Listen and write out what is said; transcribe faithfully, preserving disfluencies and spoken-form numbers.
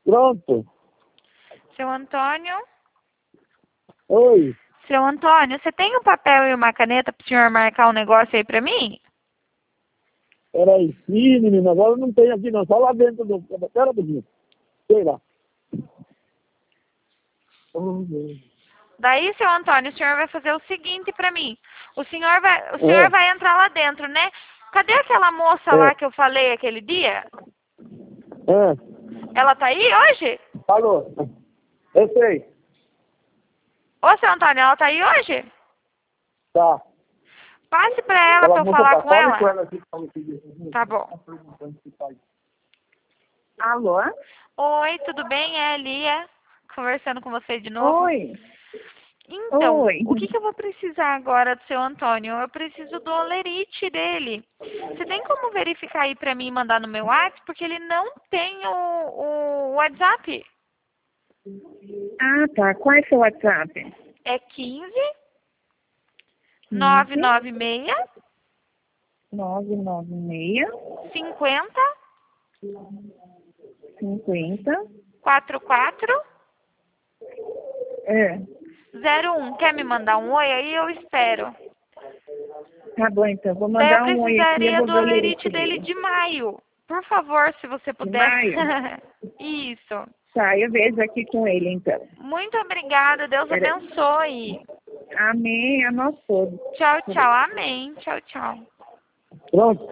Pronto. Seu Antônio? Oi. Seu Antônio, você tem um papel e uma caneta para o senhor marcar um negócio aí para mim? Peraí, sim, menina, agora não tem aqui não, só lá dentro do... Pera um pouquinho. Sei lá. Daí, seu Antônio, o senhor vai fazer o seguinte para mim. O senhor vai, o senhor É, vai entrar lá dentro, né? Cadê aquela moça é, lá que eu falei aquele dia? é. Ela tá aí hoje? Alô? Eu sei. Ô, seu Antônio, ela tá aí hoje? Tá. Passe pra ela Aquela pra eu moça falar tá com fala com ela. ela aqui. Fala aqui. Tá bom. Alô? Oi, tudo bem? É a Lia, conversando com você de novo. Oi. Então, Oi. o que, que eu vou precisar agora do seu Antônio? Eu preciso do olerite dele. Você tem como verificar aí pra mim e mandar no meu WhatsApp? Porque ele não tem o, o WhatsApp. Ah, tá. Qual é seu WhatsApp? É quinze, nove nove seis, nove nove seis, cinquenta, cinquenta. quarenta e quatro, É. zero um. Quer me mandar um oi aí? Eu espero. Tá bom, então. Vou Daí eu mandar um oi aqui e eu precisaria vou do ver o olerite lerite dele dele. de maio. Por favor, se você De puder. maio? Isso. Tá, eu vejo aqui com ele, então. Muito obrigada. Deus Pera- abençoe. Amém, a nós todos. Tchau, tchau. Amém. Tchau, tchau. Pronto.